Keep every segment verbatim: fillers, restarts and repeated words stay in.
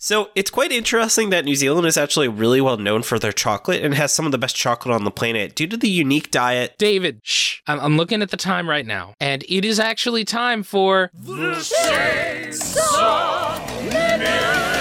So it's quite interesting that New Zealand is actually really well known for their chocolate and has some of the best chocolate on the planet due to the unique diet. David, shh. I'm, I'm looking at the time right now, and it is actually time for The Chainsaw Minute.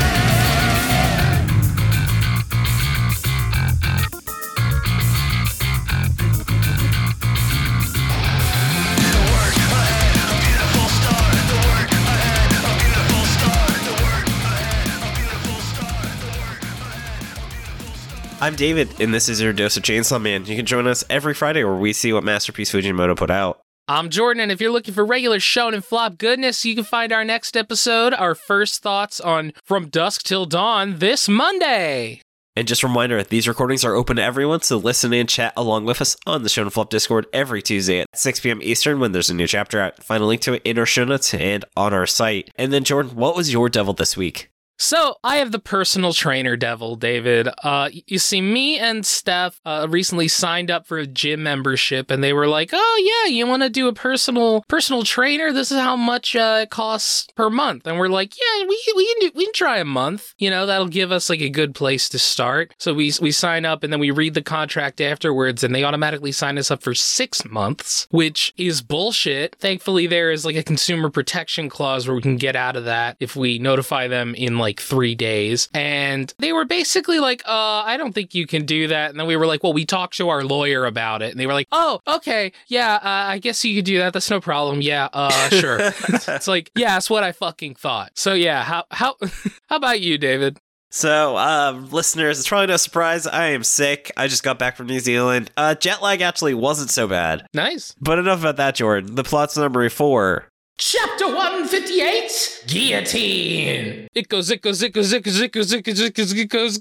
I'm David, and this is your dose of Chainsaw Man. You can join us every Friday where we see what Masterpiece Fujimoto put out. I'm Jordan, and if you're looking for regular shonen flop goodness, you can find our next episode, our first thoughts on From Dusk Till Dawn, this Monday. And just a reminder, these recordings are open to everyone, so listen and chat along with us on the Shonen Flop Discord every Tuesday at six p.m. Eastern when there's a new chapter out. Find a link to it in our show notes and on our site. And then, Jordan, what was your devil this week? So, I have the personal trainer devil, David. Uh, you see, me and Steph uh, recently signed up for a gym membership, and they were like, oh, yeah, you want to do a personal personal trainer? This is how much uh, it costs per month. And we're like, yeah, we, we, can do, we can try a month. You know, that'll give us, like, a good place to start. So we, we sign up, and then we read the contract afterwards, and they automatically sign us up for six months, which is bullshit. Thankfully, there is, like, a consumer protection clause where we can get out of that if we notify them in, like, three days. And they were basically like, uh, I don't think you can do that. And then we were like, well, we talked to our lawyer about it. And they were like, oh, okay. Yeah, uh, I guess you could do that. That's no problem. Yeah, uh, sure. It's like, yeah, that's what I fucking thought. So yeah, how, how, how about you, David? So, uh, listeners, it's probably no surprise. I am sick. I just got back from New Zealand. Uh, jet lag actually wasn't so bad. Nice. But enough about that, Jordan. The plot's number four. Chapter one fifty-eight, Guillotine. It goes, it goes, it goes, it goes, it goes, it goes, it goes, it goes,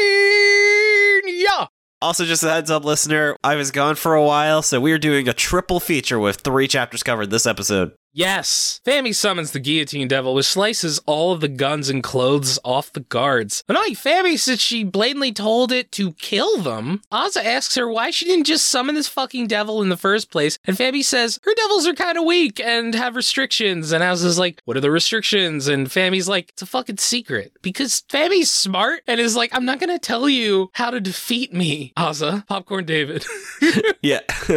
guillotine! Yeah! Also, just a heads up, listener, I was gone for a while, so we're doing a triple feature with three chapters covered this episode. Yes! Fami summons the Guillotine Devil, which slices all of the guns and clothes off the guards. But no, Fami says she blatantly told it to kill them. Asa asks her why she didn't just summon this fucking devil in the first place, and Fami says her devils are kind of weak and have restrictions, and Asa's like, what are the restrictions? And Fami's like, it's a fucking secret. Because Fami's smart and is like, I'm not gonna tell you how to defeat me, Asa. Popcorn David. Yeah.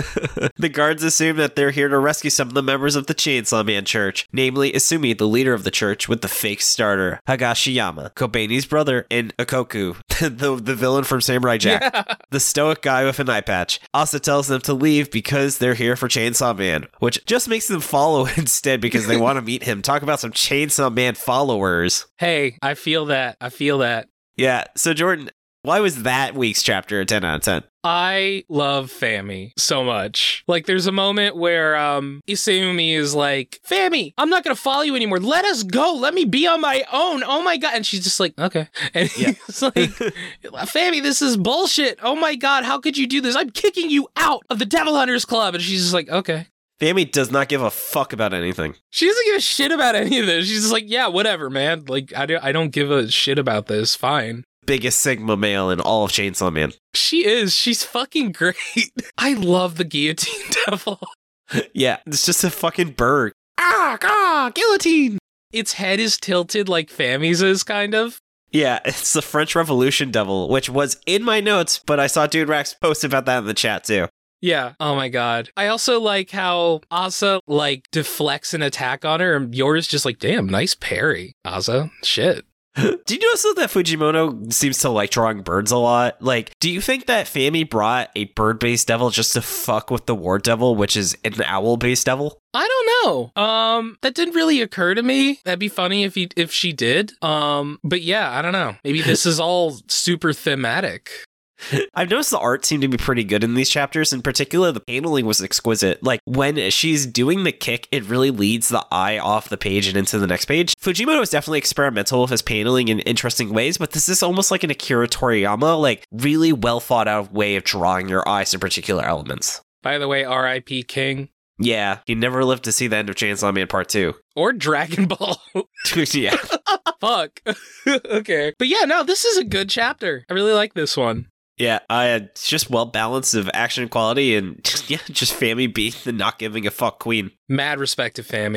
The guards assume that they're here to rescue some of the members of the Chainsaw Man Church, namely Isumi, the leader of the church, with the fake starter, Higashiyama, Kobeni's brother, and Ikoku, the, the villain from Samurai Jack, yeah. The stoic guy with an eye patch. Asa tells them to leave because they're here for Chainsaw Man, which just makes them follow instead because they want to meet him. Talk about some Chainsaw Man followers. Hey, I feel that. I feel that. Yeah, so Jordan, why was that week's chapter a ten out of ten? I love Fami so much. Like, there's a moment where um, Isumi is like, Fami, I'm not going to follow you anymore. Let us go. Let me be on my own. Oh, my God. And she's just like, okay. And yeah. He's like, Fami, this is bullshit. Oh, my God. How could you do this? I'm kicking you out of the Devil Hunters Club. And she's just like, okay. Fami does not give a fuck about anything. She doesn't give a shit about any of this. She's just like, yeah, whatever, man. Like, I, do, I don't give a shit about this. Fine. Biggest Sigma male in all of Chainsaw Man. She is. She's fucking great. I love the Guillotine Devil. Yeah, it's just a fucking bird. Ah, ah, guillotine. Its head is tilted like Fami's is, kind of. Yeah, it's the French Revolution Devil, which was in my notes, but I saw Dude Rax post about that in the chat too. Yeah. Oh my God. I also like how Asa, like, deflects an attack on her, and yours just like, damn, nice parry, Asa. Shit. Do you notice that Fujimoto seems to like drawing birds a lot? Like, do you think that Fami brought a bird-based devil just to fuck with the War Devil, which is an owl-based devil? I don't know. Um, that didn't really occur to me. That'd be funny if he if she did. Um, but yeah, I don't know. Maybe this is all super thematic. I've noticed the art seemed to be pretty good in these chapters. In particular, the paneling was exquisite. Like, when she's doing the kick, it really leads the eye off the page and into the next page. Fujimoto is definitely experimental with his paneling in interesting ways, but this is almost like an Akira Toriyama, like, really well thought out way of drawing your eyes to particular elements. By the way, R I P King. Yeah, he never lived to see the end of Chainsaw Man Part two. Or Dragon Ball. Yeah. Fuck. Okay. But yeah, no, this is a good chapter. I really like this one. Yeah, I uh, it's just well balanced of action quality and yeah, just Fami being the not giving a fuck queen. Mad respect to Fami.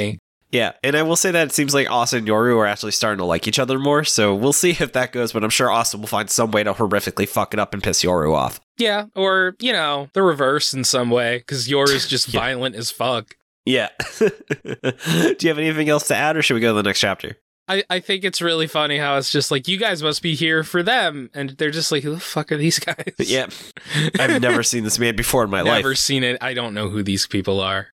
Yeah, and I will say that it seems like Asa and Yoru are actually starting to like each other more, so we'll see if that goes, but I'm sure Asa will find some way to horrifically fuck it up and piss Yoru off. Yeah, or, you know, the reverse in some way, because Yoru's just Yeah. violent as fuck. Yeah. Do you have anything else to add, or should we go to the next chapter? I, I think it's really funny how it's just like, you guys must be here for them. And they're just like, who the fuck are these guys? Yeah. I've never seen this man before in my life. Never seen it. I don't know who these people are.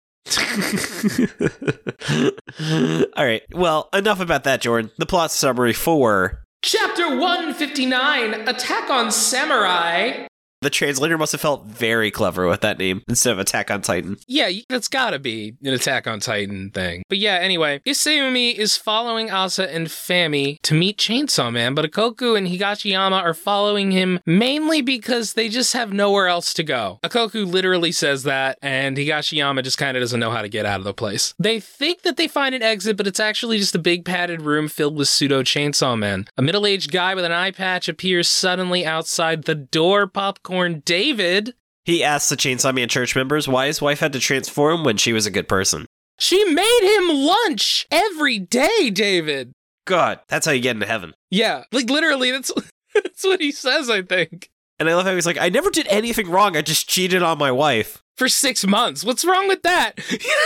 All right. Well, enough about that, Jordan. The plot summary for Chapter one fifty-nine, Attack on Samurai. the translator must have felt very clever with that name instead of Attack on Titan. Yeah, that's gotta be an Attack on Titan thing. But yeah, anyway, Izumi is following Asa and Fami to meet Chainsaw Man, but Ikoku and Higashiyama are following him mainly because they just have nowhere else to go. Ikoku literally says that, and Higashiyama just kind of doesn't know how to get out of the place. They think that they find an exit, but it's actually just a big padded room filled with pseudo Chainsaw Men. A middle-aged guy with an eye patch appears suddenly outside the door. Popcorn David. He asks the Chainsaw Man church members why his wife had to transform when she was a good person. She made him lunch every day, David. God, that's how you get into heaven. Yeah, like literally, that's that's what he says, I think. And I love how he's like, I never did anything wrong. I just cheated on my wife. For six months. What's wrong with that?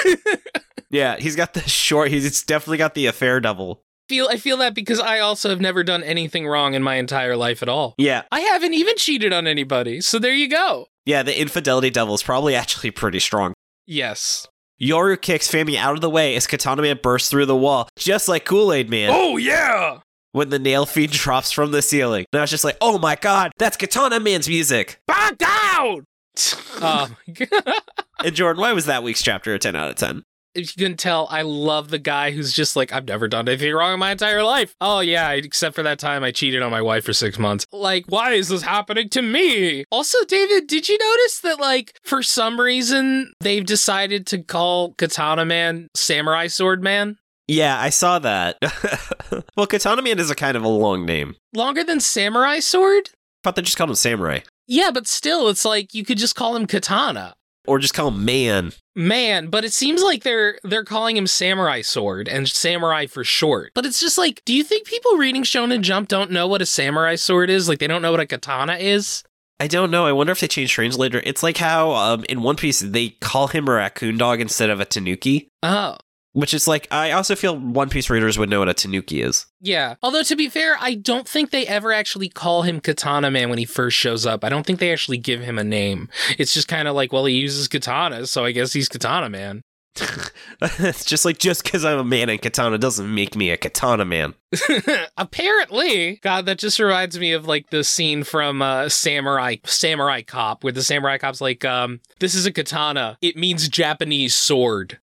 Yeah, he's got the short, he's definitely got the affair double. feel I feel that because I also have never done anything wrong in my entire life at all. Yeah. I haven't even cheated on anybody, so there you go. Yeah, the infidelity devil is probably actually pretty strong. Yes. Yoru kicks Fami out of the way as Katana Man bursts through the wall, just like Kool-Aid Man. Oh, yeah! When the nail fiend drops from the ceiling. And I was just like, oh my god, that's Katana Man's music! Back down! Oh, my God. And Jordan, why was that week's chapter a ten out of ten? If you couldn't tell, I love the guy who's just like, I've never done anything wrong in my entire life. Oh, yeah, except for that time I cheated on my wife for six months. Like, why is this happening to me? Also, David, did you notice that, like, for some reason, they've decided to call Katana Man Samurai Sword Man? Yeah, I saw that. Well, Katana Man is a kind of a long name. Longer than Samurai Sword? I thought they just called him Samurai. Yeah, but still, it's like, you could just call him Katana. Or just call him Man. Man, but it seems like they're they're calling him Samurai Sword and Samurai for short. But it's just like, do you think people reading Shonen Jump don't know what a Samurai Sword is? Like, they don't know what a katana is? I don't know. I wonder if they changed translator. It's like how um, in One Piece they call him a raccoon dog instead of a tanuki. Oh. Which is like, I also feel One Piece readers would know what a tanuki is. Yeah. Although, to be fair, I don't think they ever actually call him Katana Man when he first shows up. I don't think they actually give him a name. It's just kind of like, well, he uses katanas, so I guess he's Katana Man. It's just like, just because I'm a man in katana doesn't make me a katana man. Apparently. God, that just reminds me of like the scene from uh, Samurai Samurai Cop, where the Samurai Cop's like, um, this is a katana. It means Japanese sword.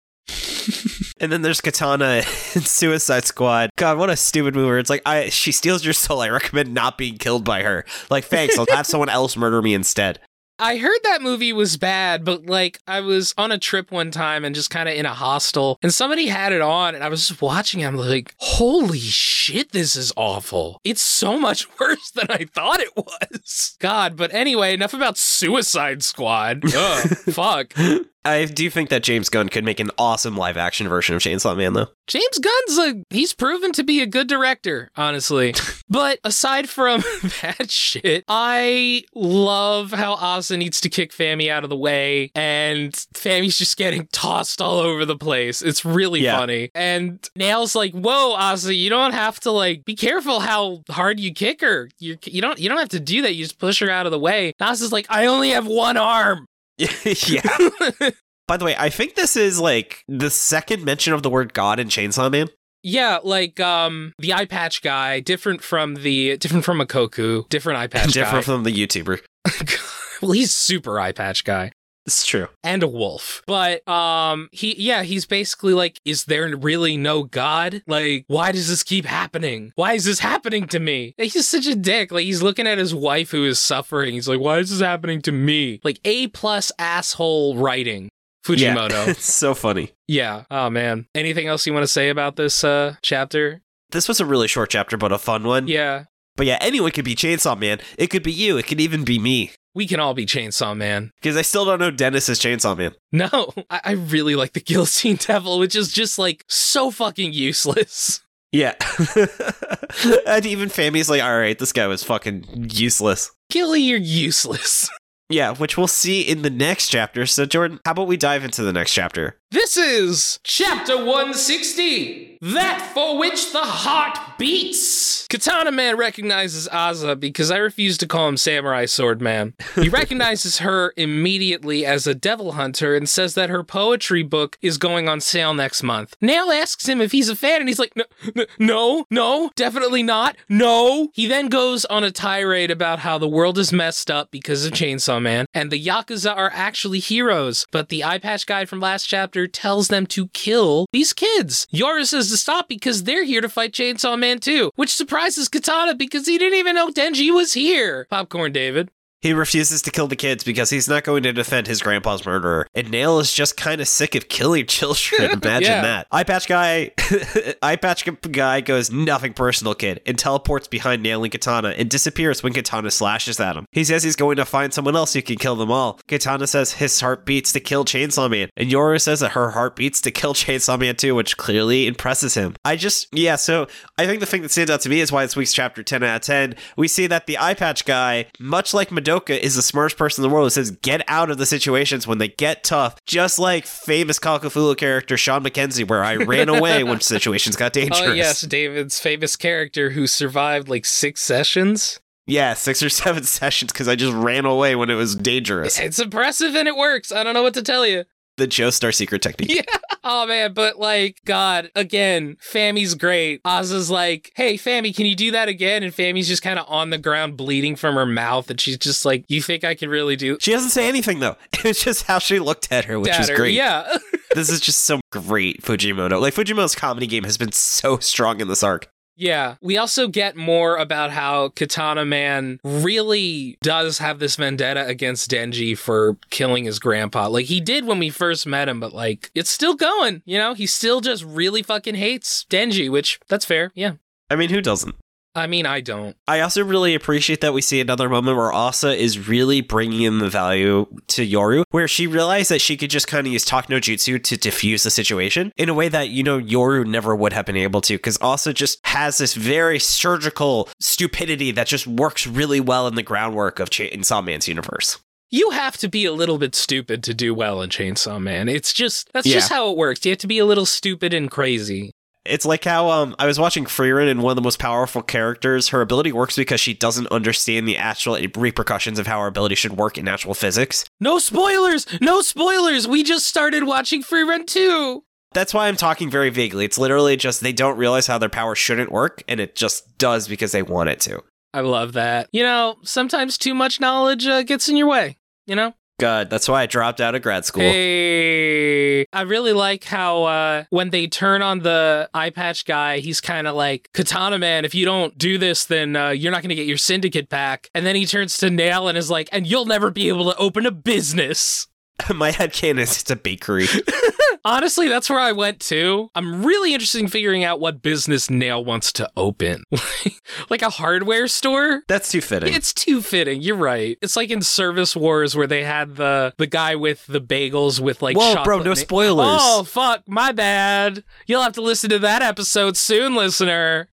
And then there's Katana in Suicide Squad. God, what a stupid movie. Where it's like, I she steals your soul. I recommend not being killed by her. Like, thanks. I'll have someone else murder me instead. I heard that movie was bad, but like I was on a trip one time and just kind of in a hostel and somebody had it on and I was just watching it. I'm like, holy shit, this is awful. It's so much worse than I thought it was. God, but anyway, enough about Suicide Squad. Ugh, fuck. I do think that James Gunn could make an awesome live action version of Chainsaw Man, though. James Gunn's a, he's proven to be a good director, honestly. But aside from that shit, I love how Asa needs to kick Fami out of the way, and Fami's just getting tossed all over the place. It's really Yeah. funny. And Nail's like, whoa, Asa, you don't have to, like, be careful how hard you kick her. You, you don't you don't have to do that. You just push her out of the way. Asa's like, I only have one arm. Yeah. By the way, I think this is like the second mention of the word God in Chainsaw Man. Yeah, like um the eye patch guy, different from the different from Ikoku, different eye patch Different guy. from the YouTuber. Well, he's super eye patch guy. It's true. And a wolf. But um he yeah, he's basically like, is there really no God? Like, why does this keep happening? Why is this happening to me? He's such a dick. Like, he's looking at his wife who is suffering. He's like, why is this happening to me? Like, A plus asshole writing. Fujimoto. Yeah, it's so funny. Yeah. Oh man. Anything else you want to say about this uh chapter? This was a really short chapter, but a fun one. Yeah. But yeah, anyone could be Chainsaw Man. It could be you. It could even be me. We can all be Chainsaw Man. Because I still don't know Dennis is Chainsaw Man. No, I, I really like the Guillotine Devil, which is just like so fucking useless. Yeah. And even Fammy's like, all right, this guy was fucking useless. Gilly, you're useless. Yeah, which we'll see in the next chapter. So, Jordan, how about we dive into the next chapter? This is Chapter one sixty, That for which the heart beats. Katana Man recognizes Aza because I refuse to call him Samurai Sword Man. He recognizes her immediately as a devil hunter and says that her poetry book is going on sale next month. Nail asks him if he's a fan and he's like, no, no, no, no, definitely not, no. He then goes on a tirade about how the world is messed up because of Chainsaw Man and the Yakuza are actually heroes, but the eye patch guy from last chapter tells them to kill these kids. Yora says to stop because they're here to fight Chainsaw Man too, which surprises Katana because he didn't even know Denji was here. Popcorn David. He refuses to kill the kids because he's not going to defend his grandpa's murderer. And Nail is just kind of sick of killing children. Imagine Yeah. that. Eye patch guy, eye patch guy goes, nothing personal, kid, and teleports behind Nail and Katana and disappears when Katana slashes at him. He says he's going to find someone else who can kill them all. Katana says his heart beats to kill Chainsaw Man. And Yora says that her heart beats to kill Chainsaw Man too, which clearly impresses him. I just, yeah, so I think the thing that stands out to me is why this week's chapter ten out of ten, we see that the eye patch guy, much like Madoka, is the smartest person in the world who says get out of the situations when they get tough, just like famous Kakafulu character Sean McKenzie, where I ran away when situations got dangerous. Oh yes, David's famous character who survived like six sessions. Yeah, six or seven sessions because I just ran away when it was dangerous. It's impressive and it works. I don't know what to tell you. The Joestar secret technique. Yeah. Oh man, but like, God, again, Fammy's great. Aza's like, hey, Fammy, can you do that again? And Fammy's just kind of on the ground bleeding from her mouth. And she's just like, you think I can really do? She doesn't say anything though. It's just how she looked at her, which At is her. great. Yeah. This is just so great, Fujimoto. Like, Fujimoto's comedy game has been so strong in this arc. Yeah. We also get more about how Katana Man really does have this vendetta against Denji for killing his grandpa. Like, he did when we first met him, but, like, it's still going, you know? He still just really fucking hates Denji, which, that's fair, yeah. I mean, who doesn't? I mean, I don't. I also really appreciate that we see another moment where Asa is really bringing in the value to Yoru, where she realized that she could just kind of use Talk no Jutsu to diffuse the situation in a way that, you know, Yoru never would have been able to, because Asa just has this very surgical stupidity that just works really well in the groundwork of Chainsaw Man's universe. You have to be a little bit stupid to do well in Chainsaw Man. It's just, that's Yeah. just how it works. You have to be a little stupid and crazy. It's like how um I was watching Frieren, and one of the most powerful characters, her ability works because she doesn't understand the actual repercussions of how her ability should work in actual physics. No spoilers! No spoilers! We just started watching Free Run two! That's why I'm talking very vaguely. It's literally just they don't realize how their power shouldn't work, and it just does because they want it to. I love that. You know, sometimes too much knowledge uh, gets in your way, you know? God, that's why I dropped out of grad school. Hey, I really like how uh, when they turn on the eye patch guy, he's kind of like, Katana Man, if you don't do this, then uh, you're not going to get your syndicate back. And then he turns to Nail and is like, and you'll never be able to open a business. My headcanon is it's a bakery. Honestly, that's where I went to. I'm really interested in figuring out what business Nail wants to open. Like a hardware store? That's too fitting. It's too fitting. You're right. It's like in Service Wars where they had the the guy with the bagels with like Whoa, chocolate. bro, no na- spoilers. Oh, fuck. My bad. You'll have to listen to that episode soon, listener.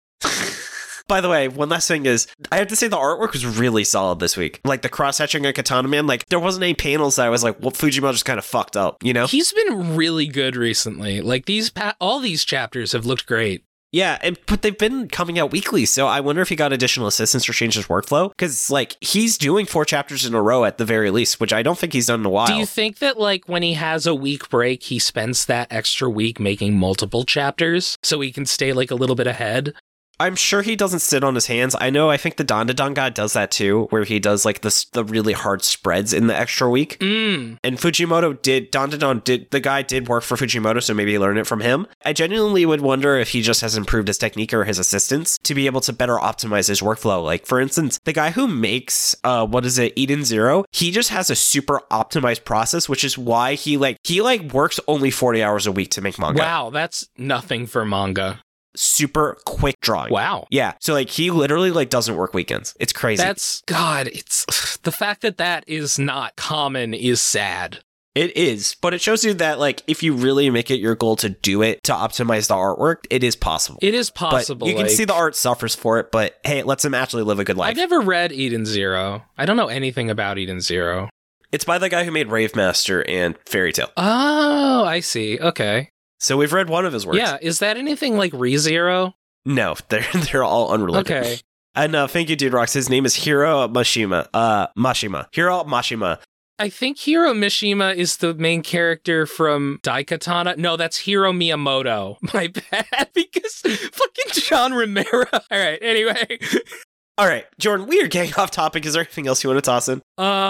By the way, one last thing is, I have to say the artwork was really solid this week. Like the cross-hatching on Katana Man, like there wasn't any panels that I was like, well, Fujimoto just kind of fucked up, you know? He's been really good recently. Like these, pa- all these chapters have looked great. Yeah, and, but they've been coming out weekly, so I wonder if he got additional assistance or changed his workflow. Because, like, he's doing four chapters in a row at the very least, which I don't think he's done in a while. Do you think that, like, when he has a week break, he spends that extra week making multiple chapters so he can stay, like, a little bit ahead? I'm sure he doesn't sit on his hands. I know, I think the Dandadan guy does that too, where he does like the, the really hard spreads in the extra week. Mm. And Fujimoto did, Dandadan did, the guy did work for Fujimoto, so maybe he learned it from him. I genuinely would wonder if he just has improved his technique or his assistants to be able to better optimize his workflow. Like, for instance, the guy who makes, uh, what is it, Eden Zero, he just has a super optimized process, which is why he like, he like works only forty hours a week to make manga. Wow, that's nothing for manga. super quick drawing. Wow. Yeah. So like he literally like doesn't work weekends. It's crazy. That's God. It's the fact that that is not common is sad. It is, but it shows you that like if you really make it your goal to do it to optimize the artwork, it is possible. It is possible. But you can like, see the art suffers for it, but hey, it lets him actually live a good life. I've never read Eden Zero. I don't know anything about Eden Zero. It's by the guy who made Rave Master and Fairy Tail. Oh, I see. Okay. So we've read one of his works. Yeah, is that anything like ReZero? No, they're they're all unrelated. Okay. And uh, thank you, Dude Rocks. His name is Hiro Mashima. Uh, Mashima. Hiro Mashima. I think Hiro Mishima is the main character from Daikatana. No, that's Hiro Miyamoto. My bad, because fucking John Romero. All right, anyway. All right, Jordan, we are getting off topic. Is there anything else you want to toss in?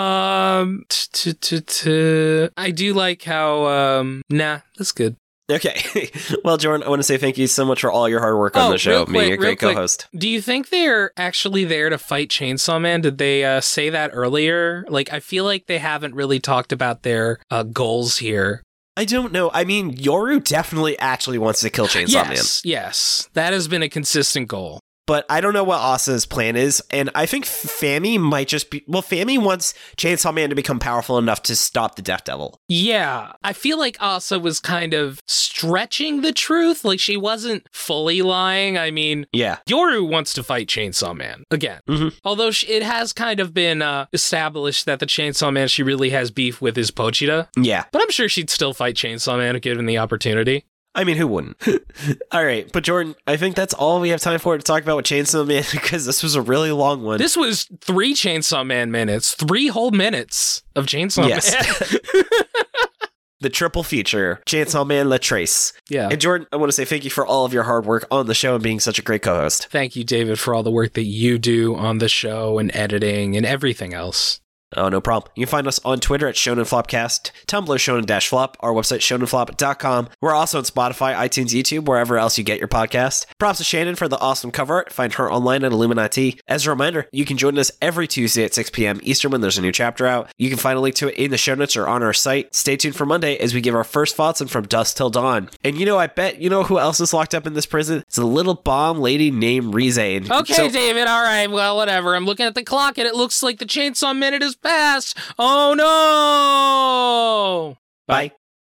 Um, t- t- t- I do like how, um, nah, that's good. Okay. Well, Jordan, I want to say thank you so much for all your hard work on Oh, the show. real quick, Being a great real quick. co-host. Do you think they're actually there to fight Chainsaw Man? Did they uh, say that earlier? Like, I feel like they haven't really talked about their uh, goals here. I don't know. I mean, Yoru definitely actually wants to kill Chainsaw Man. Yes, yes. That has been a consistent goal. But I don't know what Asa's plan is, and I think Fami might just be... Well, Fami wants Chainsaw Man to become powerful enough to stop the Death Devil. Yeah, I feel like Asa was kind of stretching the truth. Like, she wasn't fully lying. I mean, Yeah. Yoru wants to fight Chainsaw Man again. Mhm. Although she, it has kind of been uh, established that the Chainsaw Man she really has beef with is Pochita. Yeah. But I'm sure she'd still fight Chainsaw Man if given the opportunity. I mean, who wouldn't? All right. But Jordan, I think that's all we have time for to talk about with Chainsaw Man, because this was a really long one. This was three Chainsaw Man minutes, three whole minutes of Chainsaw Yes. Man. The triple feature, Chainsaw Man La Trace. Yeah. And Jordan, I want to say thank you for all of your hard work on the show and being such a great co-host. Thank you, David, for all the work that you do on the show and editing and everything else. Oh, no problem. You can find us on Twitter at Shonen Flopcast, Tumblr Shonen-Flop, our website shonen flop dot com. We're also on Spotify, iTunes, YouTube, wherever else you get your podcast. Props to Shannon for the awesome cover art. Find her online at Illuminati. As a reminder, you can join us every Tuesday at six p.m. Eastern when there's a new chapter out. You can find a link to it in the show notes or on our site. Stay tuned for Monday as we give our first thoughts on From Dusk Till Dawn. And you know, I bet you know who else is locked up in this prison? It's a little bomb lady named Rize. And Okay, so- David, all right, well, whatever. I'm looking at the clock and it looks like the Chainsaw Minute has passed. Oh, no! Bye.